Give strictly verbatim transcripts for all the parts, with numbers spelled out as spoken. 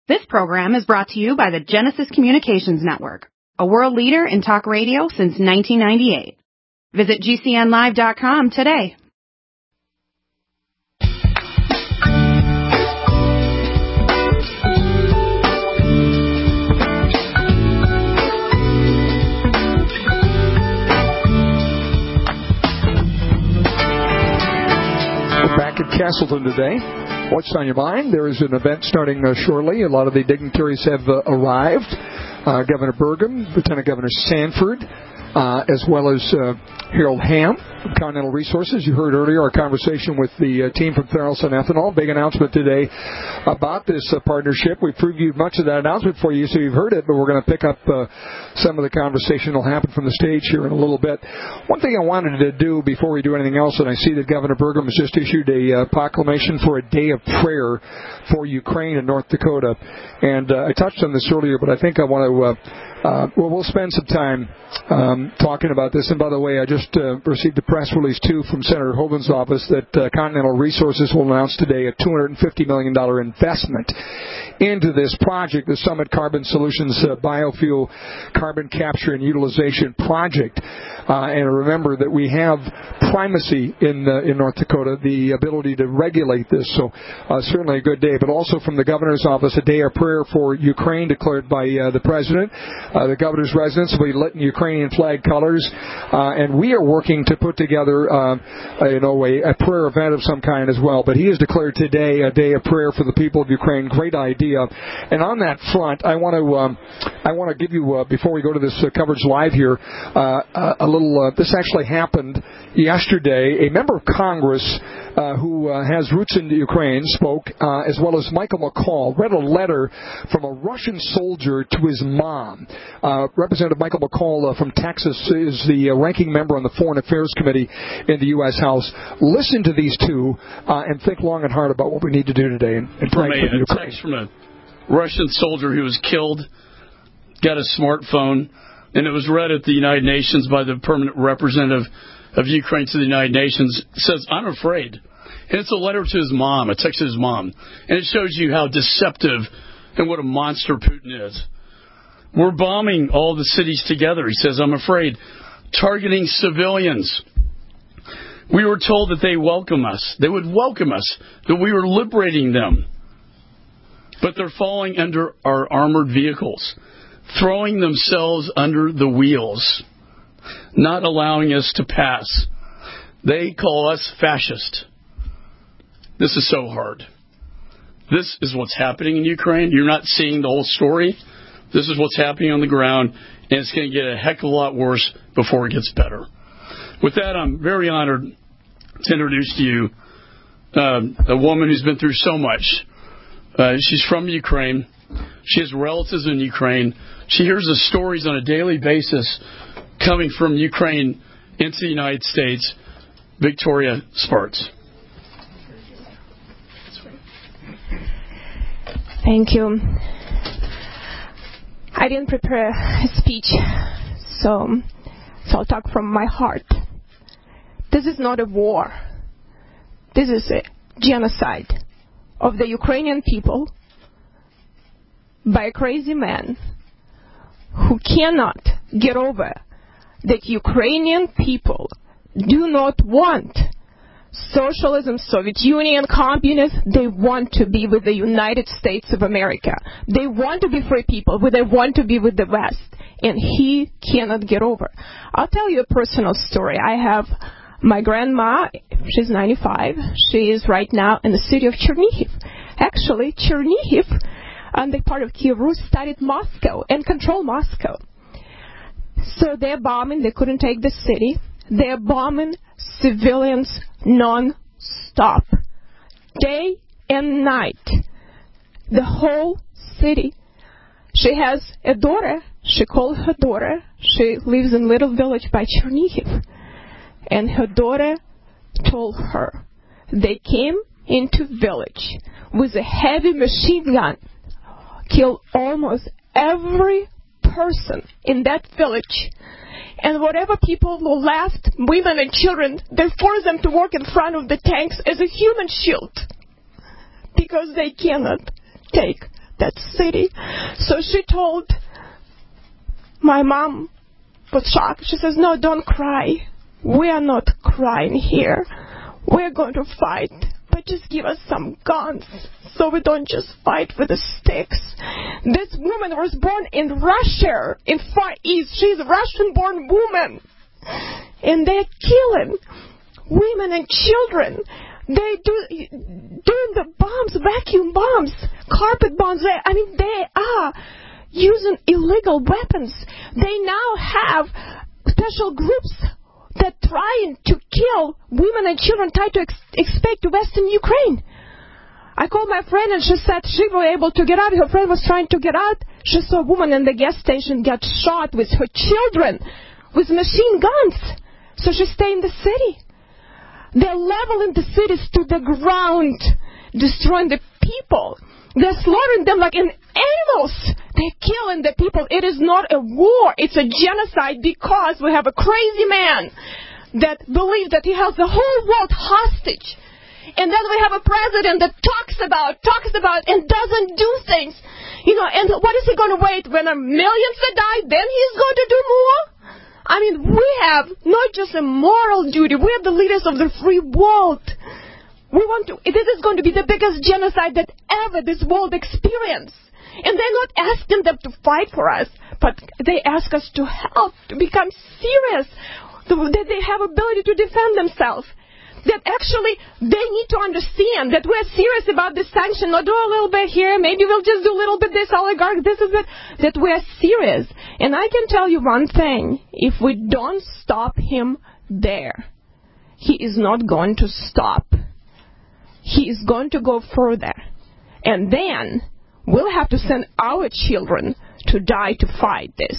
This program is brought to you by the Genesis Communications Network, a world leader in talk radio since nineteen ninety-eight. Visit G C N live dot com today. We're back at Castleton today. What's on your mind? There is an event starting uh, shortly. A lot of the dignitaries have uh, arrived. Uh, Governor Burgum, Lieutenant Governor Sanford, uh, as well as uh, Harold Hamm from Continental Resources. You heard earlier our conversation with the uh, team from Tharaldson Ethanol. Big announcement today about this uh, partnership. We previewed much of that announcement for you, so you've heard it, but we're going to pick up uh, some of the conversation that will happen from the stage here in a little bit. One thing I wanted to do before we do anything else, and I see that Governor Burgum has just issued a uh, proclamation for a day of prayer for Ukraine and North Dakota. And uh, I touched on this earlier, but I think I want to Uh, uh, well, we'll spend some time um, talking about this. And by the way, I just uh, received a press release, too, from Senator Hoeven's office that uh, Continental Resources will announce today a two hundred fifty million dollars investment into this project, the Summit Carbon Solutions uh, Biofuel Carbon Capture and Utilization Project. Uh, and remember that we have primacy in uh, in North Dakota, the ability to regulate this. So uh, certainly a good day. But also from the governor's office, a day of prayer for Ukraine declared by uh, the president. Uh, the governor's residence will be lit in Ukrainian flag colors. Uh, and we are working to put together, uh, a, you know, a, a prayer event of some kind as well. But he has declared today a day of prayer for the people of Ukraine. Great idea. And on that front, I want to um, I want to give you, uh, before we go to this uh, coverage live here, uh, a little, uh, this actually happened yesterday. A member of Congress uh, who uh, has roots in Ukraine spoke, uh, as well as Michael McCall, read a letter from a Russian soldier to his mom. Uh, Representative Michael McCall uh, from Texas is the uh, ranking member on the Foreign Affairs Committee in the U S House. Listen to these two uh, and think long and hard about what we need to do today and, and pray for Ukraine. Text from a Russian soldier who was killed, got a smartphone, and it was read at the United Nations by the permanent representative of Ukraine to the United Nations. It says, "I'm afraid." And it's a letter to his mom, a text to his mom. And it shows you how deceptive and what a monster Putin is. "We're bombing all the cities together," he says, "I'm afraid, targeting civilians. We were told that they welcome us, they would welcome us, that we were liberating them. But they're falling under our armored vehicles, throwing themselves under the wheels, not allowing us to pass. They call us fascist." This is so hard. This is what's happening in Ukraine. You're not seeing the whole story. This is what's happening on the ground, and it's going to get a heck of a lot worse before it gets better. With that, I'm very honored to introduce to you uh, a woman who's been through so much. Uh, she's from Ukraine. She has relatives in Ukraine. She hears the stories on a daily basis coming from Ukraine into the United States. Victoria Spartz. Thank you. I didn't prepare a speech, so, so I'll talk from my heart. This is not a war. This is a genocide of the Ukrainian people by a crazy man who cannot get over that Ukrainian people do not want socialism, Soviet Union, communism. They want to be with the United States of America. They want to be free people, but they want to be with the West. And he cannot get over. I'll tell you a personal story. I have my grandma, she's ninety-five. She is right now in the city of Chernihiv. Actually, Chernihiv, and the part of Kiev Rus, studied Moscow and controlled Moscow. So they're bombing. They couldn't take the city. They're bombing civilians non-stop, day and night. The whole city. She has a daughter. She called her daughter. She lives in a little village by Chernihiv. And her daughter told her they came into village with a heavy machine gun, killed almost every person in that village. And whatever people were left, women and children, they forced them to walk in front of the tanks as a human shield because they cannot take that city. So she told my mom, was shocked. She says, no, don't cry. We are not crying here. We're going to fight. But just give us some guns so we don't just fight with the sticks. This woman was born in Russia, in Far East. She's a Russian-born woman. And they're killing women and children. They do doing the bombs, vacuum bombs, carpet bombs. They, I mean, they are using illegal weapons. They now have special groups that trying to kill women and children, try to ex- expect Western Ukraine. I called my friend and she said she was able to get out. Her friend was trying to get out. She saw a woman in the gas station get shot with her children with machine guns. So she stayed in the city. They're leveling the cities to the ground, destroying the people. They're slaughtering them like in animals. They're killing the people. It is not a war. It's a genocide because we have a crazy man that believes that he has the whole world hostage. And then we have a president that talks about, talks about, and doesn't do things. You know, and what is he going to wait when a millions that die, then he's going to do more? I mean, we have not just a moral duty, we have the leaders of the free world. We want to, this is going to be the biggest genocide that ever this world experienced. And they're not asking them to fight for us, but they ask us to help, to become serious, that they have ability to defend themselves. That actually they need to understand that we're serious about this sanction, not do a little bit here, maybe we'll just do a little bit this oligarch, this is it, that we're serious. And I can tell you one thing, if we don't stop him there, he is not going to stop. He is going to go further. And then we'll have to send our children to die to fight this.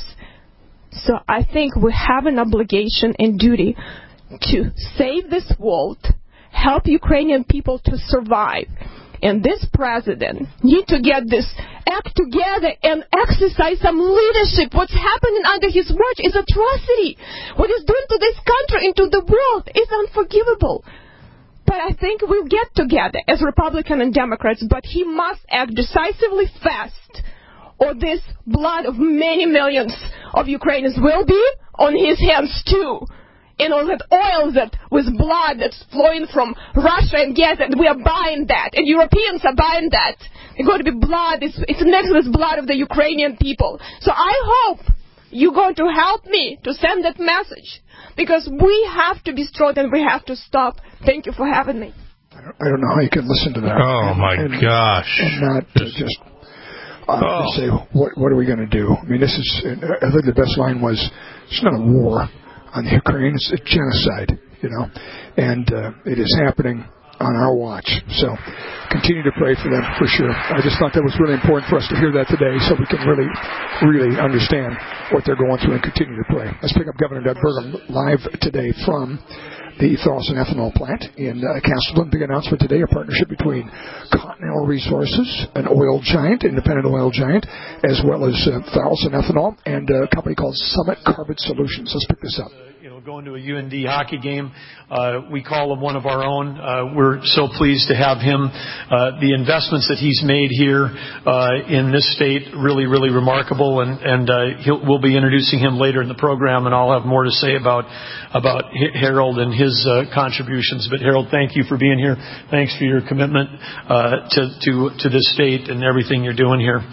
So I think we have an obligation and duty to save this world, help Ukrainian people to survive. And this president needs to get this act together and exercise some leadership. What's happening under his watch is atrocity. What he's doing to this country and to the world is unforgivable. But I think we'll get together as Republicans and Democrats, but he must act decisively fast, or this blood of many millions of Ukrainians will be on his hands too. And all that oil that with blood that's flowing from Russia and gas, and we are buying that, and Europeans are buying that. It's going to be blood, it's, it's next to this blood of the Ukrainian people. So I hope you're going to help me to send that message, because we have to be strong and we have to stop. Thank you for having me. I don't, I don't know how you can listen to that. Oh, and, my and, gosh. And not just, just uh, oh. say, what, what are we going to do? I mean, this is, I think the best line was, it's not a war on the Ukraine, it's a genocide, you know, and uh, it is happening on our watch. So continue to pray for them, for sure. I just thought that was really important for us to hear that today so we can really, really understand what they're going through and continue to pray. Let's pick up Governor Doug Burgum live today from the Tharaldson Ethanol Plant in uh, Castleton. Big announcement today, a partnership between Continental Resources, an oil giant, independent oil giant, as well as uh, Tharaldson Ethanol, and a company called Summit Carbon Solutions. Let's pick this up. You know, going to a U N D hockey game, uh, we call him one of our own. Uh, we're so pleased to have him. Uh, the investments that he's made here uh, in this state, really, really remarkable. And, and uh, he'll, we'll be introducing him later in the program, and I'll have more to say about about Harold and his uh, contributions. But Harold, thank you for being here. Thanks for your commitment uh, to to to this state and everything you're doing here.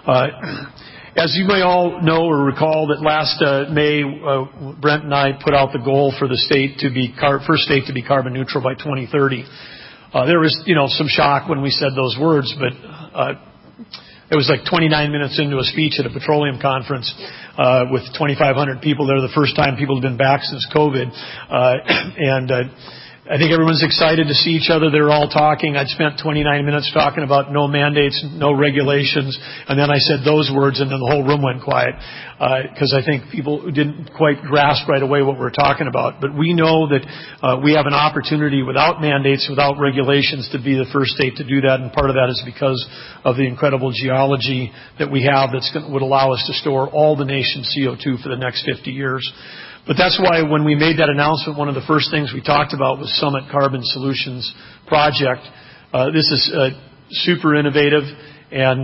Uh, As you may all know or recall, that last uh, May, uh, Brent and I put out the goal for the state to be car- first state to be carbon neutral by twenty thirty. Uh, there was, you know, some shock when we said those words, but uh, it was like twenty-nine minutes into a speech at a petroleum conference uh, with twenty-five hundred people there. The first time people had been back since COVID, uh, and. Uh, I think everyone's excited to see each other. They're all talking. I'd spent twenty-nine minutes talking about no mandates, no regulations, and then I said those words, and then the whole room went quiet because uh, I think people didn't quite grasp right away what we're talking about. But we know that uh, we have an opportunity without mandates, without regulations, to be the first state to do that, and part of that is because of the incredible geology that we have that would allow us to store all the nation's C O two for the next fifty years. But that's why when we made that announcement, one of the first things we talked about was Summit Carbon Solutions Project. Uh, this is uh, super innovative and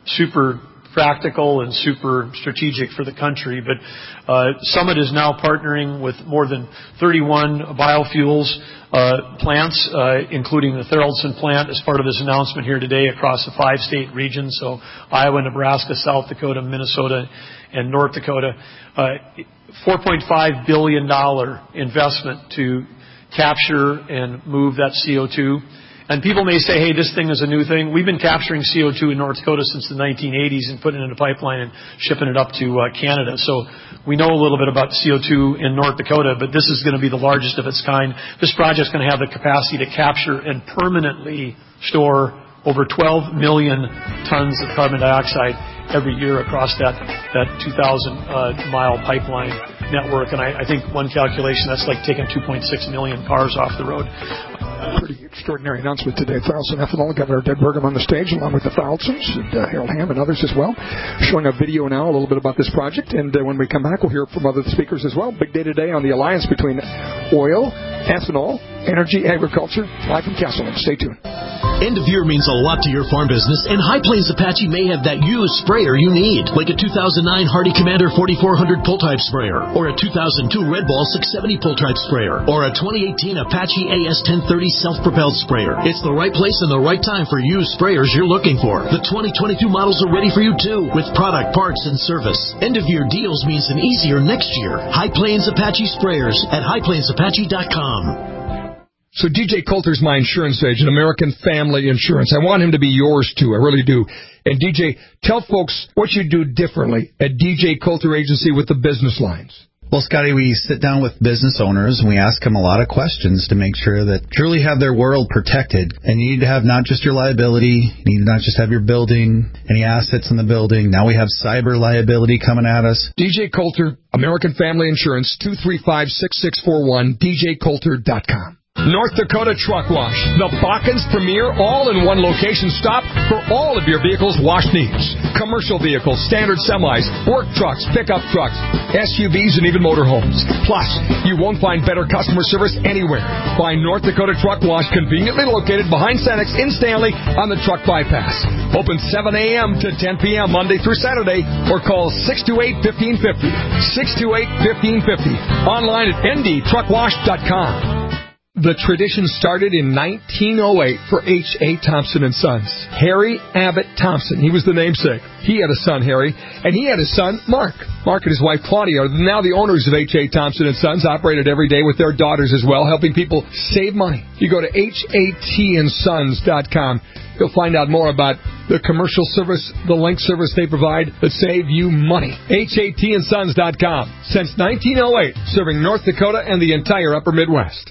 super practical and super strategic for the country. But uh, Summit is now partnering with more than thirty-one biofuels uh, plants, uh, including the Tharaldson plant, as part of this announcement here today across the five-state region, so Iowa, Nebraska, South Dakota, Minnesota, and North Dakota. Uh, four point five billion dollars investment to capture and move that C O two. And people may say, hey, this thing is a new thing. We've been capturing C O two in North Dakota since the nineteen eighties and putting it in a pipeline and shipping it up to uh, Canada. So we know a little bit about C O two in North Dakota, but this is going to be the largest of its kind. This project is going to have the capacity to capture and permanently store over twelve million tons of carbon dioxide every year across that, that two thousand uh, mile pipeline network. And I, I think one calculation, that's like taking two point six million cars off the road. Pretty extraordinary announcement today. Tharaldson Ethanol, Governor Ted Burgum on the stage, along with the Tharaldsons, and uh, Harold Hamm and others as well. Showing a video now, a little bit about this project. And uh, when we come back, we'll hear from other speakers as well. Big day today on the alliance between oil, ethanol, energy, agriculture. Live from Castleton. Stay tuned. End of year means a lot to your farm business, and High Plains Apache may have that used sprayer you need, like a two thousand nine Hardy Commander forty-four hundred pull-type sprayer, or a two thousand two Red Ball six seventy pull-type sprayer, or a twenty eighteen Apache A S ten thirty self-propelled sprayer. It's the right place and the right time for used sprayers you're looking for. The twenty twenty-two models are ready for you, too, with product, parts, and service. End-of-year deals means an easier next year. High Plains Apache Sprayers at high plains apache dot com. So D J Coulter's my insurance agent, American Family Insurance. I want him to be yours, too. I really do. And D J, tell folks what you do differently at D J Coulter Agency with the business lines. Well, Scotty, we sit down with business owners and we ask them a lot of questions to make sure that truly have their world protected. And you need to have not just your liability, you need to not just have your building, any assets in the building. Now we have cyber liability coming at us. D J Coulter, American Family Insurance, two three five, six six four one, d j coulter dot com. North Dakota Truck Wash, the Bakken's premier all-in-one location stop for all of your vehicles' wash needs. Commercial vehicles, standard semis, work trucks, pickup trucks, S U Vs, and even motorhomes. Plus, you won't find better customer service anywhere. Find North Dakota Truck Wash conveniently located behind Cenex in Stanley on the truck bypass. Open seven a.m. to ten p.m. Monday through Saturday, or call six two eight, one five five zero, six two eight, one five five zero. Online at n d truck wash dot com. The tradition started in nineteen oh eight for H A. Thompson and Sons. Harry Abbott Thompson, he was the namesake. He had a son, Harry, and he had a son, Mark. Mark and his wife, Claudia, are now the owners of H A. Thompson and Sons, operated every day with their daughters as well, helping people save money. You go to H A T and sons dot com. You'll find out more about the commercial service, the link service they provide that save you money. H A T and sons dot com. Since nineteen oh eight, serving North Dakota and the entire upper Midwest.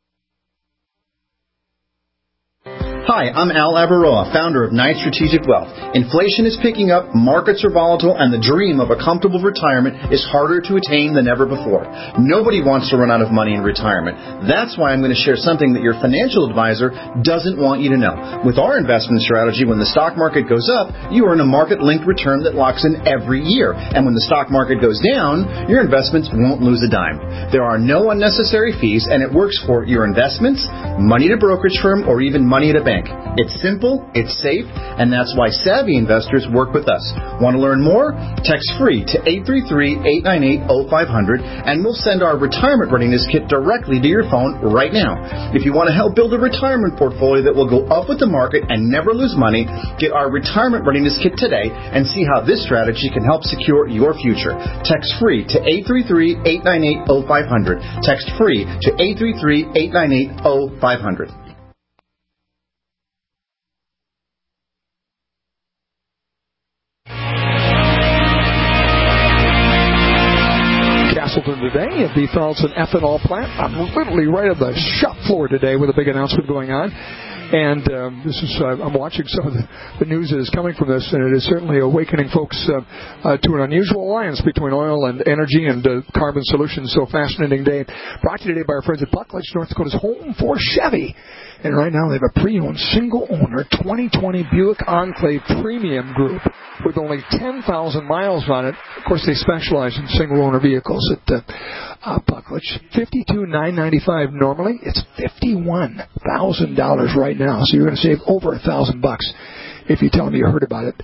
Hi, I'm Al Abaroa, founder of Knight Strategic Wealth. Inflation is picking up, markets are volatile, and the dream of a comfortable retirement is harder to attain than ever before. Nobody wants to run out of money in retirement. That's why I'm going to share something that your financial advisor doesn't want you to know. With our investment strategy, when the stock market goes up, you earn a market-linked return that locks in every year. And when the stock market goes down, your investments won't lose a dime. There are no unnecessary fees, and it works for your investments, money at a brokerage firm, or even money at a bank. It's simple, it's safe, and that's why savvy investors work with us. Want to learn more? Text free to eight three three, eight nine eight, zero five zero zero, and we'll send our retirement readiness kit directly to your phone right now. If you want to help build a retirement portfolio that will go up with the market and never lose money, get our retirement readiness kit today and see how this strategy can help secure your future. Text free to eight three three, eight nine eight, zero five zero zero. Text free to eight three three, eight nine eight, zero five zero zero. Today at the Tharaldson Ethanol plant. I'm literally right on the shop floor today with a big announcement going on. And um, this is uh, I'm watching some of the, the news that is coming from this, and it is certainly awakening folks uh, uh, to an unusual alliance between oil and energy and uh, carbon solutions. So fascinating day. Brought to you today by our friends at Buckledge, North Dakota's home for Chevy. And right now they have a pre-owned, single-owner twenty twenty Buick Enclave Premium Group with only ten thousand miles on it. Of course, they specialize in single-owner vehicles at uh, uh, Buckledge. fifty-two thousand nine hundred ninety-five dollars normally. It's fifty-one thousand dollars right now. So you're going to save over a thousand bucks if you tell them you heard about it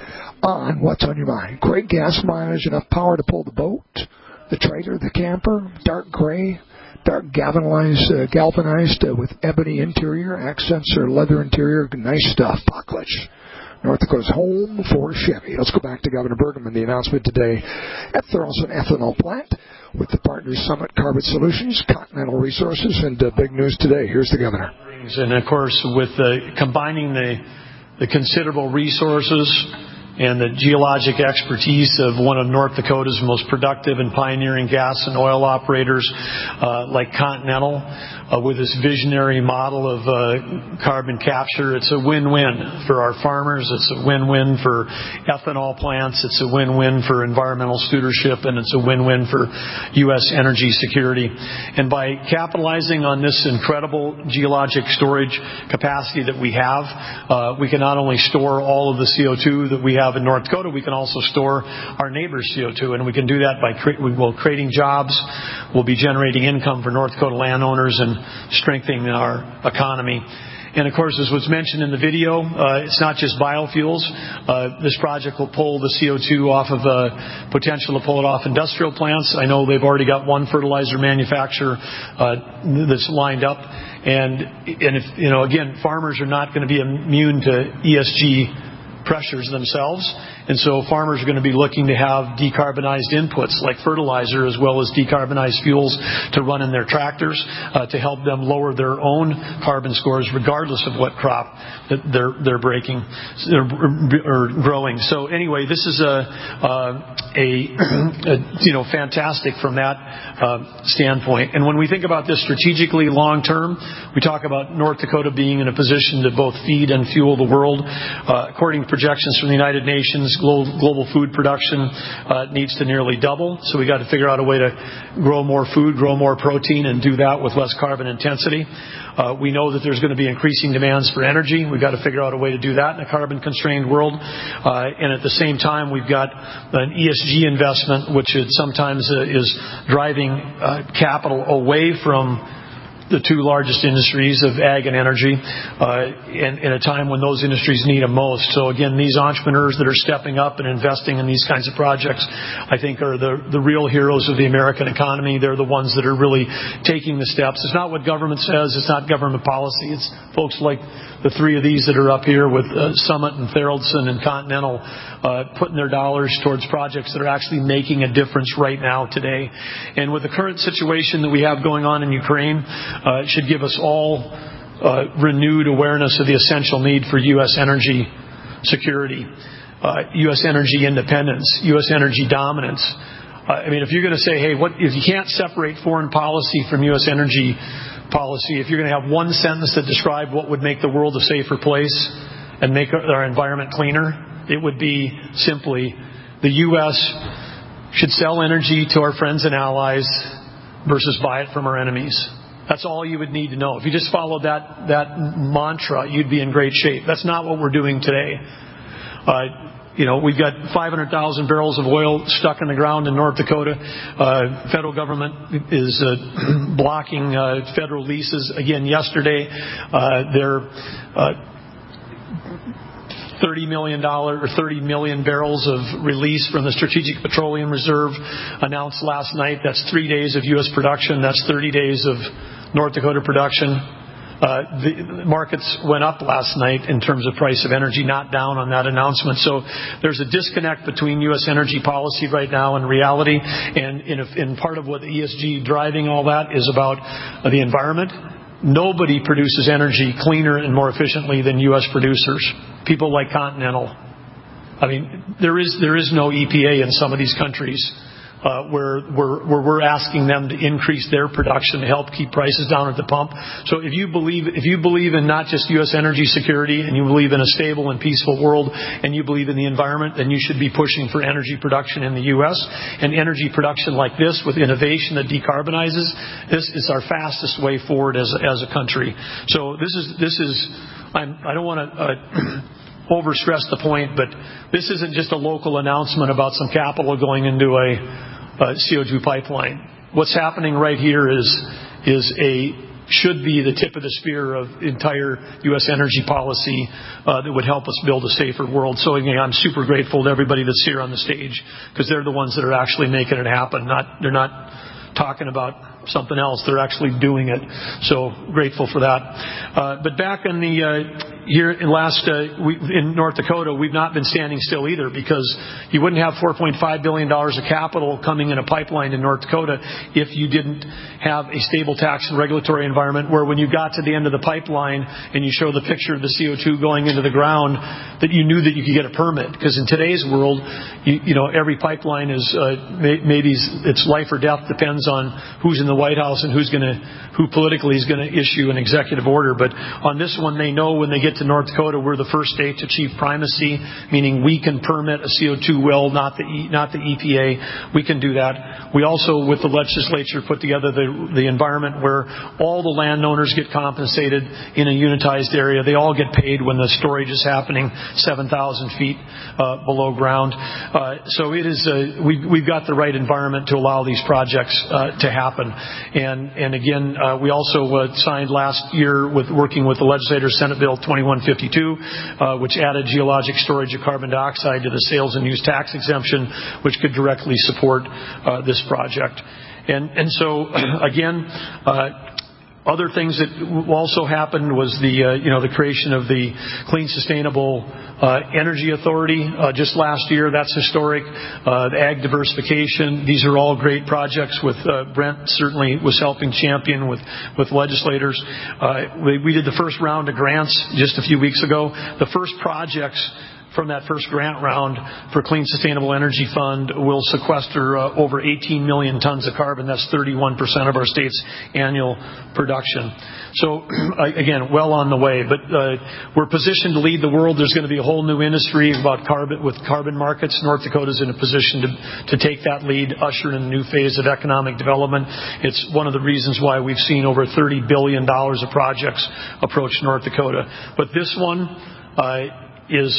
on What's on Your Mind. Great gas mileage, enough power to pull the boat, the trailer, the camper, dark gray, dark galvanized, uh, galvanized uh, with ebony interior, accents or leather interior, nice stuff. Buckledge, North Dakota's home for Chevy. Let's go back to Governor Burgum, the announcement today at Tharaldson Ethanol Plant with the Partners Summit Carbon Solutions, Continental Resources, and uh, big news today. Here's the governor. And of course, with uh, combining the the considerable resources and the geologic expertise of one of North Dakota's most productive and pioneering gas and oil operators uh, like Continental, uh, with this visionary model of uh, carbon capture. It's a win-win for our farmers. It's a win-win for ethanol plants. It's a win-win for environmental stewardship, and it's a win-win for U S energy security. And by capitalizing on this incredible geologic storage capacity that we have, uh, we can not only store all of the C O two that we have in North Dakota, we can also store our neighbors' C O two, and we can do that by cre- well, creating jobs. We'll be generating income for North Dakota landowners and strengthening our economy. And of course, as was mentioned in the video, uh, it's not just biofuels. Uh, this project will pull the C O two off of uh, potential to pull it off industrial plants. I know they've already got one fertilizer manufacturer uh, that's lined up. And and if you know, again, farmers are not going to be immune to E S G pressures themselves, and so farmers are going to be looking to have decarbonized inputs like fertilizer as well as decarbonized fuels to run in their tractors uh, to help them lower their own carbon scores regardless of what crop that they're they're breaking or growing. So anyway, this is a a, a you know fantastic from that uh, standpoint. And when we think about this strategically long term, we talk about North Dakota being in a position to both feed and fuel the world. Uh, according to projections from the United Nations, global, global food production uh, needs to nearly double. So we got to figure out a way to grow more food, grow more protein, and do that with less carbon intensity. Uh, we know that there's going to be increasing demands for energy. We've got to figure out a way to do that in a carbon-constrained world. Uh, and at the same time, we've got an E S G investment, which is sometimes uh, is driving uh, capital away from the two largest industries of ag and energy, uh, in, in a time when those industries need them most. So again, these entrepreneurs that are stepping up and investing in these kinds of projects, I think are the, the real heroes of the American economy. They're the ones that are really taking the steps. It's not what government says. It's not government policy. It's folks like the three of these that are up here with uh, Summit and Tharaldson and Continental uh, putting their dollars towards projects that are actually making a difference right now today. And with the current situation that we have going on in Ukraine, uh, it should give us all uh, renewed awareness of the essential need for U S energy security, uh, U S energy independence, U S energy dominance. Uh, I mean, if you're going to say, hey, what if you can't separate foreign policy from U S energy policy, if you're going to have one sentence that described what would make the world a safer place and make our environment cleaner, it would be simply the U S should sell energy to our friends and allies versus buy it from our enemies. That's all you would need to know. If you just followed that that mantra, you'd be in great shape. That's not what we're doing today. Uh, You know, we've got five hundred thousand barrels of oil stuck in the ground in North Dakota. Uh, federal government is uh, blocking uh, federal leases. Again, yesterday, uh, their uh, thirty million dollars or thirty million barrels of release from the Strategic Petroleum Reserve announced last night. That's three days of U S production. That's thirty days of North Dakota production. Uh, the markets went up last night in terms of price of energy, not down on that announcement. So there's a disconnect between U S energy policy right now and reality. And in, a, in part of what the E S G driving all that is about uh, the environment. Nobody produces energy cleaner and more efficiently than U S producers. People like Continental. I mean, there is there is no E P A in some of these countries. Uh, where, where, where we're asking them to increase their production to help keep prices down at the pump. So if you believe, if you believe in not just U S energy security and you believe in a stable and peaceful world and you believe in the environment, then you should be pushing for energy production in the U S and energy production like this with innovation that decarbonizes. This is our fastest way forward as a, as a country. So this is, this is, I'm, I don't want to, uh, overstress the point, but this isn't just a local announcement about some capital going into a, a C O two pipeline. What's happening right here is is a should be the tip of the spear of entire U S energy policy uh, that would help us build a safer world. So again, I'm super grateful to everybody that's here on the stage, because they're the ones that are actually making it happen. Not they're not talking about something else. They're actually doing it. So grateful for that. Uh, but back in the uh, here in last uh, we, in North Dakota, we've not been standing still either, because you wouldn't have four point five billion dollars of capital coming in a pipeline in North Dakota if you didn't have a stable tax and regulatory environment where when you got to the end of the pipeline and you show the picture of the C O two going into the ground, that you knew that you could get a permit. Because in today's world, you, you know, every pipeline is uh, may, maybe it's life or death, depends on who's in the White House and who's going to, who politically is going to issue an executive order. But on this one, they know when they get to North Dakota, we're the first state to achieve primacy, meaning we can permit a C O two well, not the e, not the E P A. We can do that. We also, with the legislature, put together the the environment where all the landowners get compensated in a unitized area. They all get paid when the storage is happening seven thousand feet uh, below ground. Uh, so it is. Uh, we we've got the right environment to allow these projects uh, to happen. And and again, uh, we also uh, signed last year with working with the legislators Senate Bill twenty-one fifty-two, uh, which added geologic storage of carbon dioxide to the sales and use tax exemption, which could directly support uh, this project. And and so again. Uh, Other things that also happened was the uh, you know the creation of the Clean Sustainable uh, Energy Authority uh, just last year. That's historic. Uh, the ag diversification. These are all great projects. With uh, Brent certainly was helping champion with with legislators. Uh, we, we did the first round of grants just a few weeks ago. The first projects from that first grant round for Clean Sustainable Energy Fund will sequester uh, over eighteen million tons of carbon. That's thirty-one percent of our state's annual production. So, again, well on the way. But uh, we're positioned to lead the world. There's going to be a whole new industry about carbon with carbon markets. North Dakota's in a position to, to take that lead, usher in a new phase of economic development. It's one of the reasons why we've seen over thirty billion dollars of projects approach North Dakota. But this one uh, is...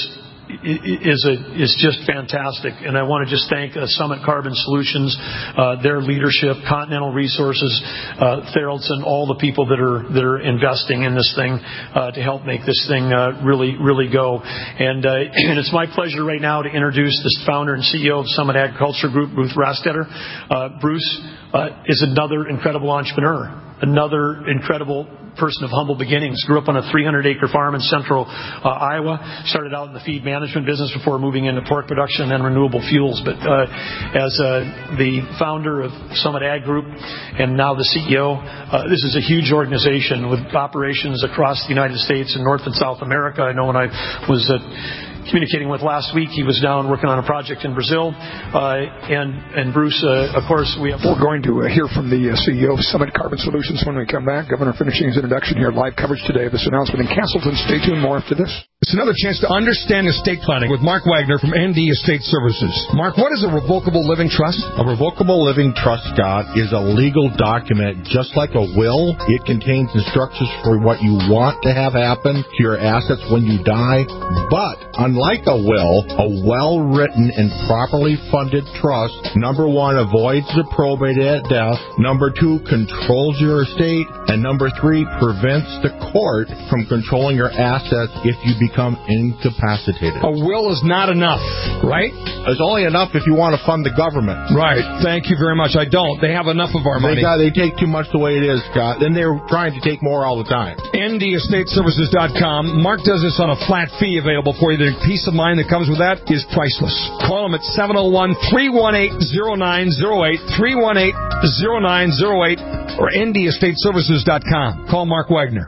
is a, is just fantastic. And I want to just thank uh, Summit Carbon Solutions, uh, their leadership, Continental Resources, uh, Theraldson, all the people that are that are investing in this thing uh, to help make this thing uh, really, really go. And, uh, and it's my pleasure right now to introduce the founder and C E O of Summit Agriculture Group, Bruce Rastetter. Uh, Bruce uh, is another incredible entrepreneur, another incredible person of humble beginnings. Grew up on a three hundred acre farm in central uh, Iowa. Started out in the feed management business before moving into pork production and then renewable fuels. But uh, as uh, the founder of Summit Ag Group and now the C E O, uh, this is a huge organization with operations across the United States and North and South America. I know when I was uh, communicating with last week, he was down working on a project in Brazil. Uh, and, and Bruce, uh, of course, we have... We're going to uh, hear from the uh, C E O of Summit Carbon Solutions when we come back. Governor finishing his introduction here. Live coverage today of this announcement in Castleton. Stay tuned. More after this. It's another chance to understand estate planning with Mark Wagner from N D Estate Services. Mark, what is a revocable living trust? A revocable living trust, Scott, is a legal document just like a will. It contains instructions for what you want to have happen to your assets when you die. But unlike a will, a well-written and properly funded trust, number one, avoids the probate at death. Number two, controls your estate. And number three, prevents the court from controlling your assets if you become incapacitated. A will is not enough, right? It's only enough if you want to fund the government. Right. Thank you very much. I don't. They have enough of our money. They, got, they take too much the way it is, Scott. And they're trying to take more all the time. N D estate services dot com. Mark does this on a flat fee available for you. The peace of mind that comes with that is priceless. Call him at seven oh one, three one eight, oh nine oh eight, three one eight, oh nine oh eight, or N D estate services dot com. Call Mark Wagner.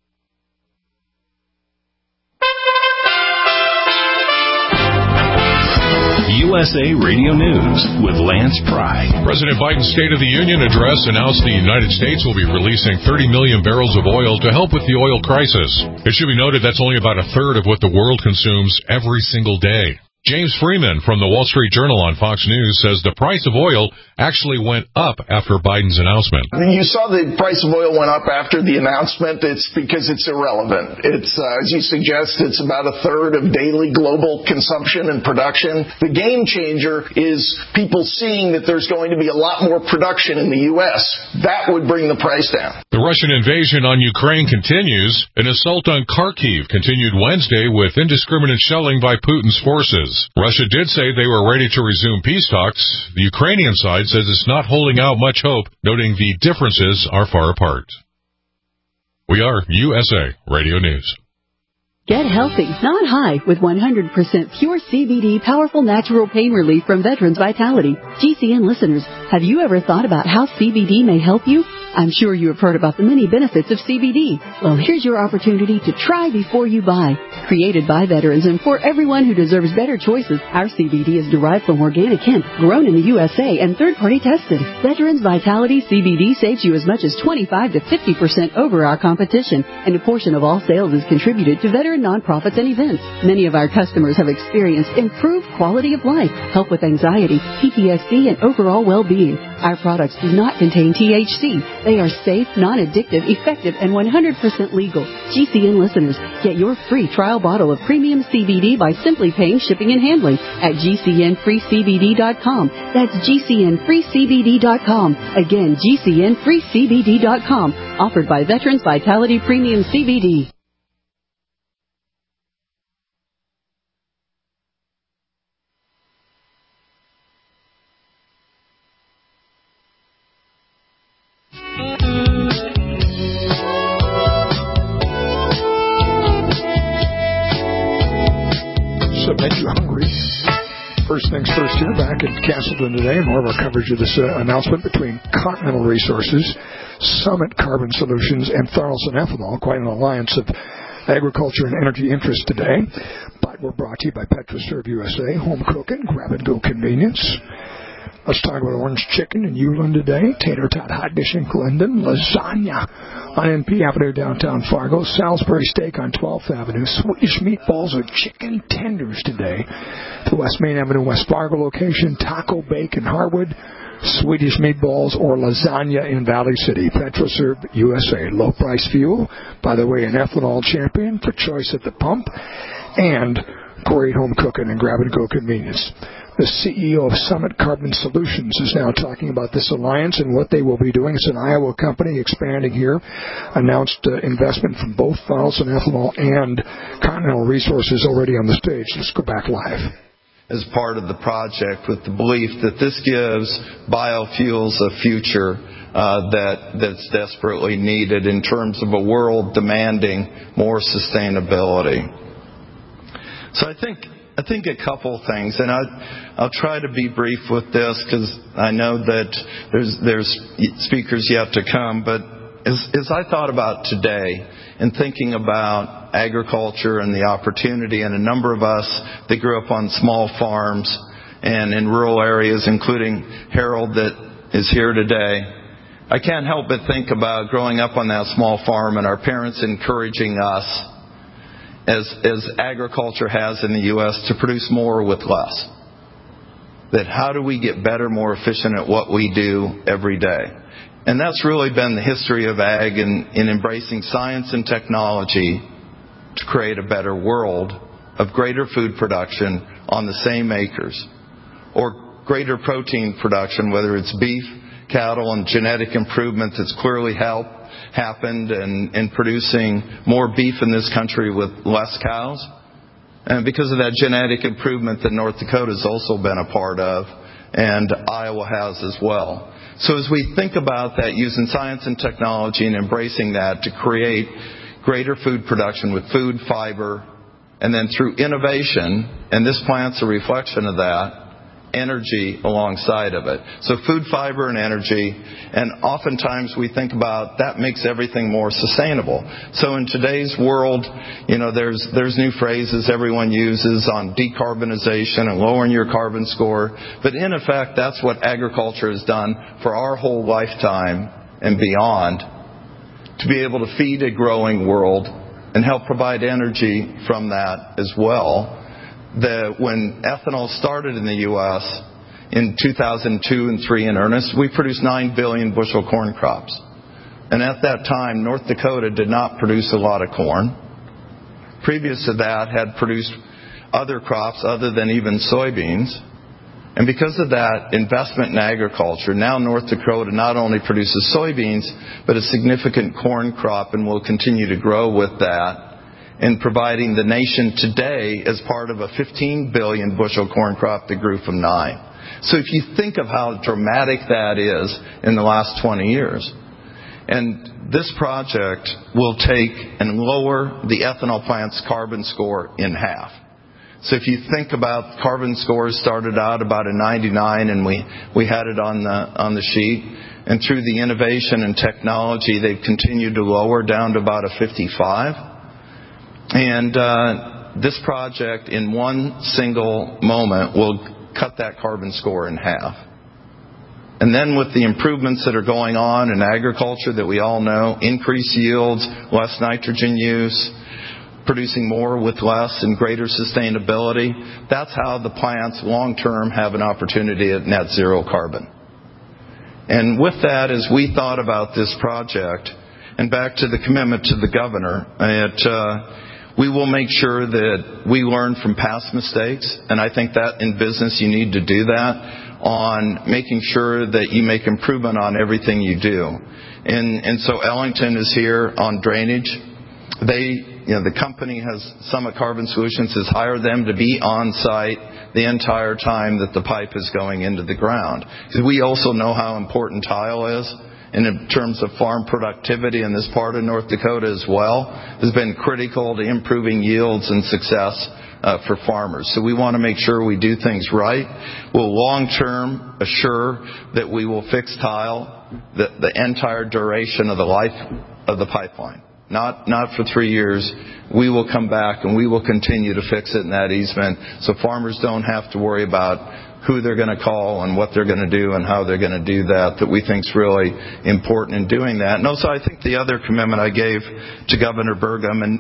U S A Radio News with Lance Pry. President Biden's State of the Union address announced the United States will be releasing thirty million barrels of oil to help with the oil crisis. It should be noted that's only about a third of what the world consumes every single day. James Freeman from the Wall Street Journal on Fox News says the price of oil actually went up after Biden's announcement. You saw the price of oil went up after the announcement. It's because it's irrelevant. It's, uh, as you suggest, it's about a third of daily global consumption and production. The game changer is people seeing that there's going to be a lot more production in the U S. That would bring the price down. The Russian invasion on Ukraine continues. An assault on Kharkiv continued Wednesday with indiscriminate shelling by Putin's forces. Russia did say they were ready to resume peace talks. The Ukrainian side says it's not holding out much hope, noting the differences are far apart. We are U S A Radio News. Get healthy, not high, with one hundred percent pure C B D powerful natural pain relief from Veterans Vitality. G C N listeners, have you ever thought about how C B D may help you? I'm sure you have heard about the many benefits of C B D. Well, here's your opportunity to try before you buy. Created by veterans and for everyone who deserves better choices, our C B D is derived from organic hemp, grown in the U S A and third-party tested. Veterans Vitality C B D saves you as much as twenty-five to fifty percent over our competition, and a portion of all sales is contributed to veteran nonprofits and events. Many of our customers have experienced improved quality of life, help with anxiety, P T S D, and overall well-being. Our products do not contain T H C. They are safe, non-addictive, effective, and one hundred percent legal. G C N listeners, get your free trial bottle of premium C B D by simply paying shipping and handling at G C N free C B D dot com. That's G C N free C B D dot com. Again, G C N free C B D dot com. Offered by Veterans Vitality Premium C B D. First things first here, back in Castleton today, more of our coverage of this uh, announcement between Continental Resources, Summit Carbon Solutions, and Tharaldson Ethanol, quite an alliance of agriculture and energy interests today. But we're brought to you by PetroServe U S A, home cooking, grab-and-go convenience. Let's talk about orange chicken in Uland today, tater tot hot dish in Glendon, lasagna on N P Avenue downtown Fargo, Salisbury steak on twelfth Avenue, Swedish meatballs or chicken tenders today. The West Main Avenue, West Fargo location, Taco Bake in Harwood, Swedish meatballs or lasagna in Valley City. PetroServe U S A, low price fuel, by the way, an ethanol champion for choice at the pump, and great home cooking and grab-and-go convenience. The C E O of Summit Carbon Solutions is now talking about this alliance and what they will be doing. It's an Iowa company expanding here. Announced uh, investment from both Tharaldson Ethanol and Continental Resources already on the stage. Let's go back live. As part of the project with the belief that this gives biofuels a future uh, that that's desperately needed in terms of a world demanding more sustainability. So I think I think a couple things, and I, I'll try to be brief with this because I know that there's there's speakers yet to come. But as, as I thought about today and thinking about agriculture and the opportunity, and a number of us that grew up on small farms and in rural areas, including Harold that is here today, I can't help but think about growing up on that small farm and our parents encouraging us, as as agriculture has in the U S, to produce more with less. That how do we get better, more efficient at what we do every day? And that's really been the history of ag in, in embracing science and technology to create a better world of greater food production on the same acres, or greater protein production, whether it's beef, cattle, and genetic improvement that's clearly helped happened in, in producing more beef in this country with less cows. And because of that genetic improvement that North Dakota has also been a part of, and Iowa has as well. So as we think about that, using science and technology and embracing that to create greater food production with food, fiber, and then through innovation, and this plant's a reflection of that, energy alongside of it. So food, fiber, and energy, and oftentimes we think about that makes everything more sustainable. So in today's world, you know, there's there's new phrases everyone uses on decarbonization and lowering your carbon score, but in effect, that's what agriculture has done for our whole lifetime and beyond, to be able to feed a growing world and help provide energy from that as well. that when ethanol started in the U S in two thousand two and three in earnest, we produced nine billion bushel corn crops. And at that time, North Dakota did not produce a lot of corn. Previous to that, had produced other crops other than even soybeans. And because of that investment in agriculture, now North Dakota not only produces soybeans, but a significant corn crop, and will continue to grow with that, in providing the nation today as part of a fifteen billion bushel corn crop that grew from nine. So if you think of how dramatic that is in the last twenty years, and this project will take and lower the ethanol plant's carbon score in half. So if you think about carbon scores started out about a ninety-nine, and we, we had it on the, on the sheet. And through the innovation and technology, they've continued to lower down to about a fifty-five. And uh, this project, in one single moment, will cut that carbon score in half. And then with the improvements that are going on in agriculture that we all know, increased yields, less nitrogen use, producing more with less and greater sustainability, that's how the plants long-term have an opportunity at net zero carbon. And with that, as we thought about this project, and back to the commitment to the governor, it, uh, we will make sure that we learn from past mistakes, and I think that in business you need to do that, on making sure that you make improvement on everything you do. And, and so Ellington is here on drainage. They You know, the company has, Summit Carbon Solutions has hired them to be on site the entire time that the pipe is going into the ground. Because we also know how important tile is, and in terms of farm productivity in this part of North Dakota as well, has been critical to improving yields and success uh, for farmers. So we want to make sure we do things right. We'll long-term assure that we will fix tile the, the entire duration of the life of the pipeline. Not not for three years. We will come back and we will continue to fix it in that easement, so farmers don't have to worry about who they're going to call and what they're going to do and how they're going to do that, that we think is really important in doing that. And also I think the other commitment I gave to Governor Burgum, and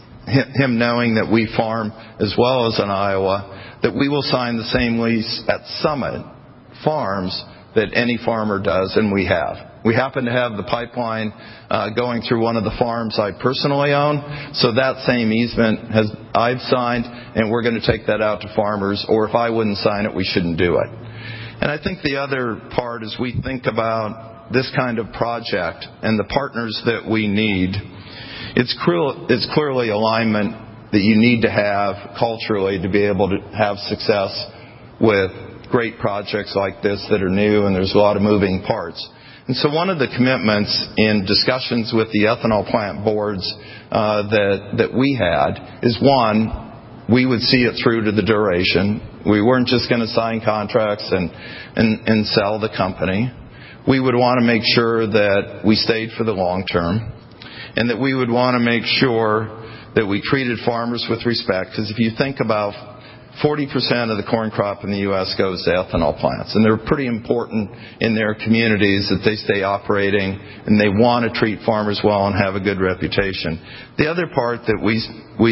him knowing that we farm as well as in Iowa, that we will sign the same lease at Summit Farms that any farmer does, and we have. We happen to have the pipeline uh, going through one of the farms I personally own, so that same easement has I've signed, and we're going to take that out to farmers, or if I wouldn't sign it, we shouldn't do it. And I think the other part is we think about this kind of project and the partners that we need. It's, cruel, it's clearly alignment that you need to have culturally to be able to have success with great projects like this that are new, and there's a lot of moving parts. And so one of the commitments in discussions with the ethanol plant boards uh, that that we had is, one, we would see it through to the duration. We weren't just going to sign contracts and, and, and sell the company. We would want to make sure that we stayed for the long term, and that we would want to make sure that we treated farmers with respect. Because if you think about forty percent of the corn crop in the U S goes to ethanol plants, and they're pretty important in their communities that they stay operating, and they want to treat farmers well and have a good reputation. The other part that we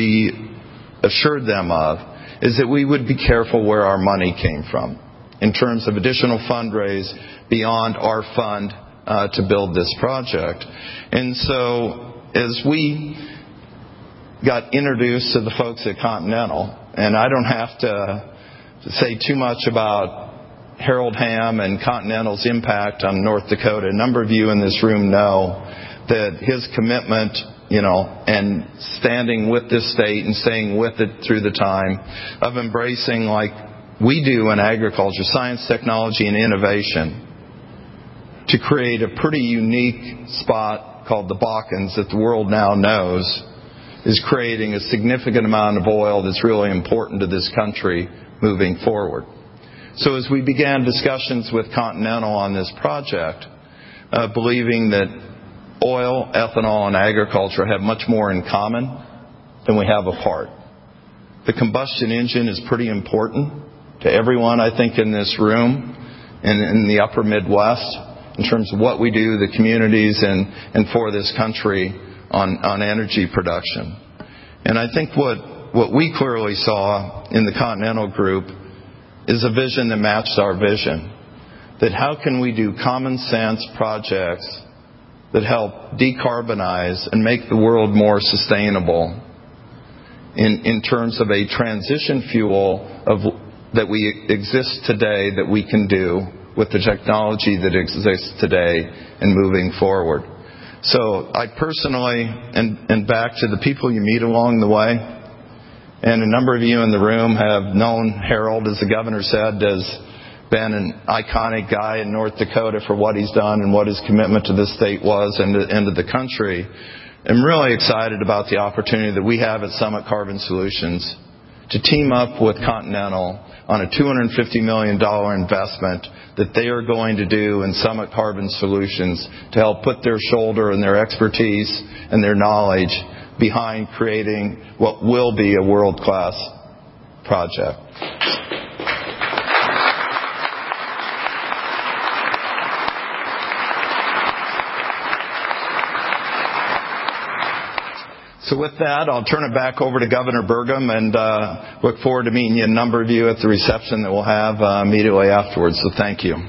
we assured them of is that we would be careful where our money came from in terms of additional fundraise beyond our fund uh, to build this project. And so as we got introduced to the folks at Continental, and I don't have to say too much about Harold Hamm and Continental's impact on North Dakota. A number of you in this room know that his commitment, you know, and standing with this state and staying with it through the time of embracing, like we do in agriculture, science, technology, and innovation, to create a pretty unique spot called the Bakkens that the world now knows is creating a significant amount of oil that's really important to this country moving forward. So as we began discussions with Continental on this project, uh, believing that oil, ethanol, and agriculture have much more in common than we have apart. The combustion engine is pretty important to everyone, I think, in this room and in the upper Midwest in terms of what we do, the communities, and, and for this country on, on energy production. And I think what what, what we clearly saw in the Continental Group is a vision that matched our vision. That how can we do common sense projects that help decarbonize and make the world more sustainable in, in terms of a transition fuel of, that we exist today that we can do with the technology that exists today and moving forward. So I personally, and, and back to the people you meet along the way, and a number of you in the room have known Harold, as the governor said, as been an iconic guy in North Dakota for what he's done and what his commitment to this state was and to, and to the country. I'm really excited about the opportunity that we have at Summit Carbon Solutions to team up with Continental on a two hundred fifty million dollars investment that they are going to do in Summit Carbon Solutions to help put their shoulder and their expertise and their knowledge behind creating what will be a world-class project. So with that, I'll turn it back over to Governor Burgum and uh, look forward to meeting you, a number of you at the reception that we'll have uh, immediately afterwards. So thank you.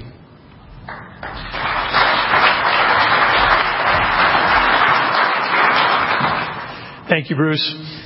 Thank you, Bruce.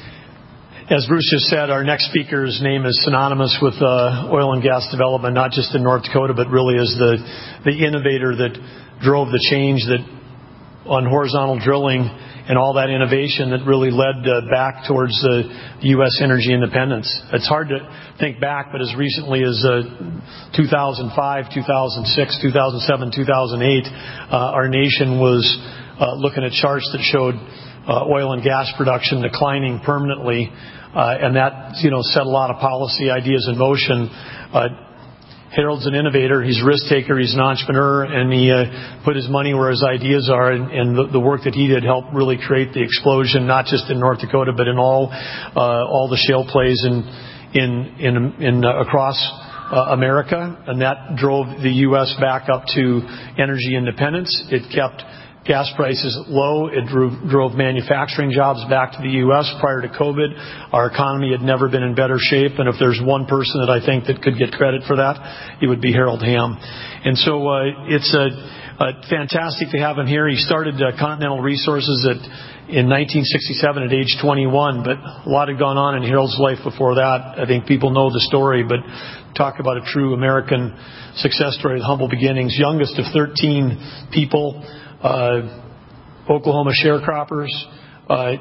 As Bruce just said, our next speaker's name is synonymous with uh, oil and gas development, not just in North Dakota, but really as the, the innovator that drove the change that on horizontal drilling and all that innovation that really led uh, back towards the U S energy independence. It's hard to think back, but as recently as uh, two thousand five, two thousand six, two thousand seven, two thousand eight, uh, our nation was uh, looking at charts that showed uh, oil and gas production declining permanently, uh, and that, you know, set a lot of policy ideas in motion. Uh, Harold's an innovator, he's a risk taker, he's an entrepreneur, and he uh, put his money where his ideas are, and, and the, the work that he did helped really create the explosion, not just in North Dakota, but in all uh, all the shale plays in in in, in uh, across uh, America, and that drove the U S back up to energy independence. It kept gas prices low. It drove, drove manufacturing jobs back to the U S Prior to COVID, our economy had never been in better shape. And if there's one person that I think that could get credit for that, it would be Harold Hamm. And so uh, it's a, a fantastic to have him here. He started uh, Continental Resources at, in nineteen sixty-seven at age twenty-one, but a lot had gone on in Harold's life before that. I think people know the story, but talk about a true American success story with humble beginnings. Youngest of thirteen people. Uh, Oklahoma sharecroppers. Uh,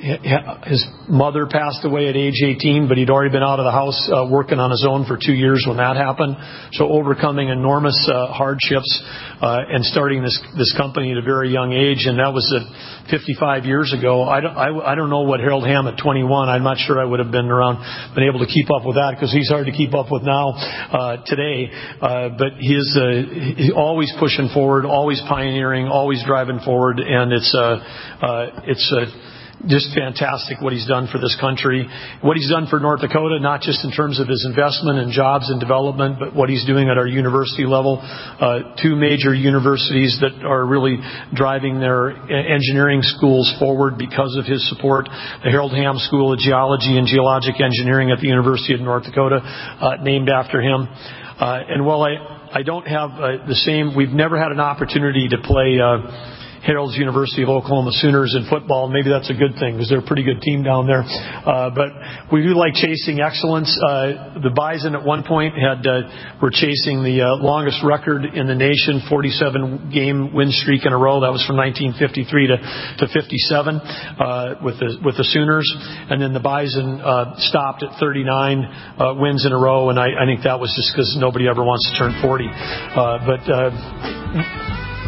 his mother passed away at age eighteen, but he'd already been out of the house uh, working on his own for two years when that happened. So overcoming enormous uh, hardships uh, and starting this this company at a very young age, and that was uh, fifty-five years ago. I don't I, I don't know what Harold Hamm at twenty-one. I'm not sure I would have been around, been able to keep up with that, because he's hard to keep up with now uh, today. Uh, but he is uh, he's always pushing forward, always pioneering, always driving forward, and it's uh, uh, it's uh, just fantastic what he's done for this country, what he's done for North Dakota, not just in terms of his investment in jobs and development, but what he's doing at our university level. Uh, two major universities that are really driving their engineering schools forward because of his support. The Harold Hamm School of Geology and Geologic Engineering at the University of North Dakota, uh, named after him. Uh, and while I, I don't have uh, the same, we've never had an opportunity to play uh, Harold's University of Oklahoma Sooners in football. Maybe that's a good thing, because they're a pretty good team down there. Uh, but we do like chasing excellence. Uh, the Bison at one point had uh, were chasing the uh, longest record in the nation, forty-seven game win streak in a row. That was from nineteen fifty-three to, to fifty-seven uh, with the with the Sooners. And then the Bison uh, stopped at thirty-nine uh, wins in a row. And I, I think that was just because nobody ever wants to turn forty. Uh, but uh,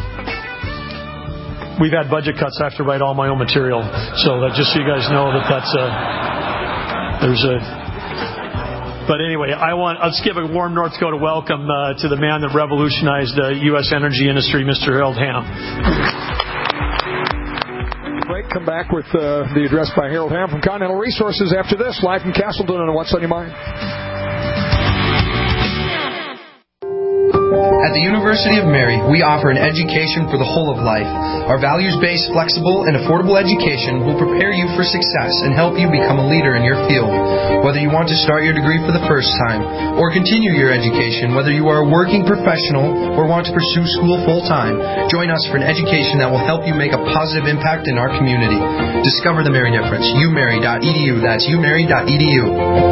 We've had budget cuts. I have to write all my own material. So that just so you guys know that that's a, there's a, but anyway, I want, let's give a warm North Dakota welcome uh, to the man that revolutionized the uh, U S energy industry, Mister Harold Hamm. Great. Come back with uh, the address by Harold Hamm from Continental Resources after this, live from Castleton on What's on Your Mind. At the University of Mary, we offer an education for the whole of life. Our values-based, flexible, and affordable education will prepare you for success and help you become a leader in your field. Whether you want to start your degree for the first time or continue your education, whether you are a working professional or want to pursue school full-time, join us for an education that will help you make a positive impact in our community. Discover the Mary difference. u mary dot e d u. That's u mary dot e d u.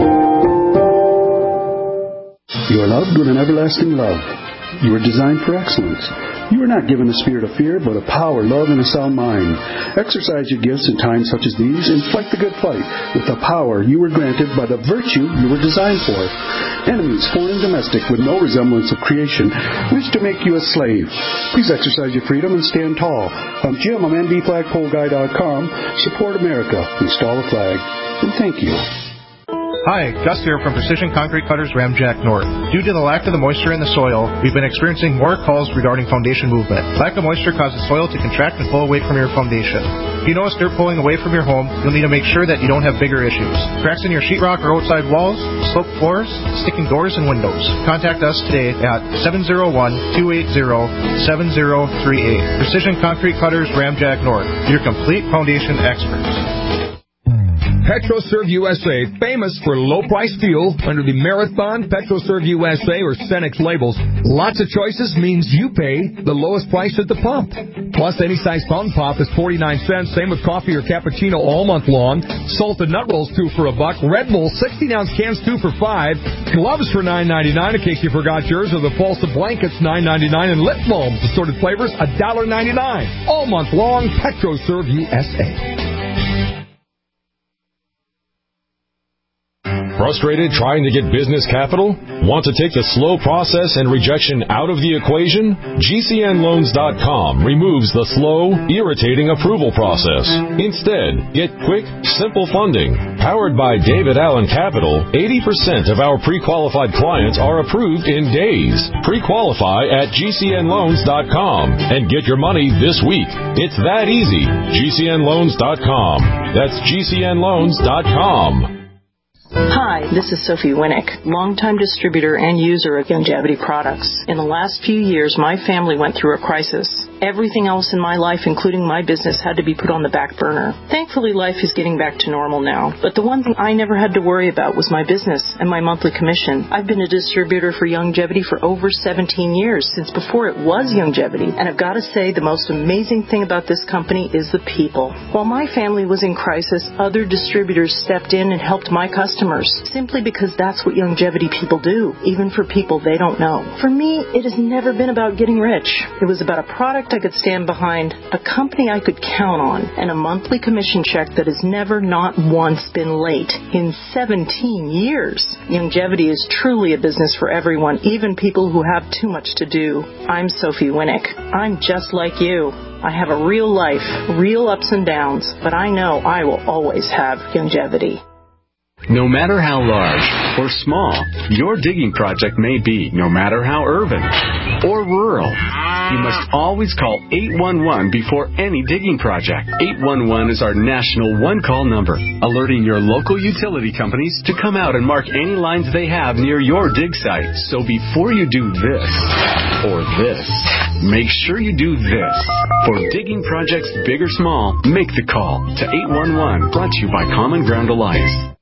You are loved with an everlasting love. You are designed for excellence. You are not given a spirit of fear, but of power, love, and a sound mind. Exercise your gifts in times such as these and fight the good fight with the power you were granted by the virtue you were designed for. Enemies, foreign and domestic, with no resemblance of creation, wish to make you a slave. Please exercise your freedom and stand tall. I'm Jim. I'm N B flagpole guy dot com. Support America. Install a flag. And thank you. Hi, Gus here from Precision Concrete Cutters Ramjack North. Due to the lack of the moisture in the soil, we've been experiencing more calls regarding foundation movement. Lack of moisture causes soil to contract and pull away from your foundation. If you notice dirt pulling away from your home, you'll need to make sure that you don't have bigger issues. Cracks in your sheetrock or outside walls, sloped floors, sticking doors and windows. Contact us today at seven oh one, two eight zero, seven oh three eight. Precision Concrete Cutters Ramjack North, your complete foundation experts. PetroServe U S A, famous for low-price fuel under the Marathon, PetroServe U S A, or Cenex labels. Lots of choices means you pay the lowest price at the pump. Plus, any size fountain pop is forty-nine cents. Same with coffee or cappuccino all month long. Salted nut rolls, two for a buck. Red Bull, sixteen-ounce cans, two for five. Gloves for nine ninety-nine, in case you forgot yours, or the Falsa blankets, nine ninety-nine. And lip balms, assorted flavors, one dollar ninety-nine. All month long, PetroServe U S A. Frustrated trying to get business capital? Want to take the slow process and rejection out of the equation? G C N loans dot com removes the slow, irritating approval process. Instead, get quick, simple funding. Powered by David Allen Capital, eighty percent of our pre-qualified clients are approved in days. Pre-qualify at G C N loans dot com and get your money this week. It's that easy. G C N loans dot com. That's G C N loans dot com. Hi, this is Sophie Winnick, longtime distributor and user of Youngevity products. In the last few years, my family went through a crisis. Everything else in my life, including my business, had to be put on the back burner. Thankfully, life is getting back to normal now. But the one thing I never had to worry about was my business and my monthly commission. I've been a distributor for Youngevity for over seventeen years, since before it was Youngevity. And I've got to say, the most amazing thing about this company is the people. While my family was in crisis, other distributors stepped in and helped my customers, simply because that's what Youngevity people do, even for people they don't know. For me, it has never been about getting rich. It was about a product I could stand behind, a company I could count on, and a monthly commission check that has never, not once, been late in seventeen years. Youngevity is truly a business for everyone, even people who have too much to do. I'm Sophie Winnick. I'm just like you. I have a real life, real ups and downs, but I know I will always have Youngevity. No matter how large or small your digging project may be, no matter how urban or rural, you must always call eight one one before any digging project. eight one one is our national one-call number, alerting your local utility companies to come out and mark any lines they have near your dig site. So before you do this or this, make sure you do this. For digging projects big or small, make the call to eight one one, brought to you by Common Ground Alliance.